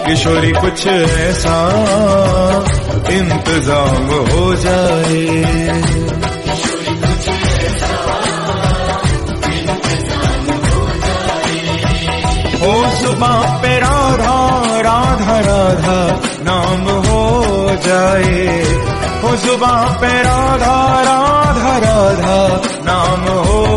किशोरी कुछ ऐसा इंतजाम हो जाए। हो जुबां पे राधा राधा राधा नाम हो जाए। हो जुबां पे राधा राधा राधा नाम हो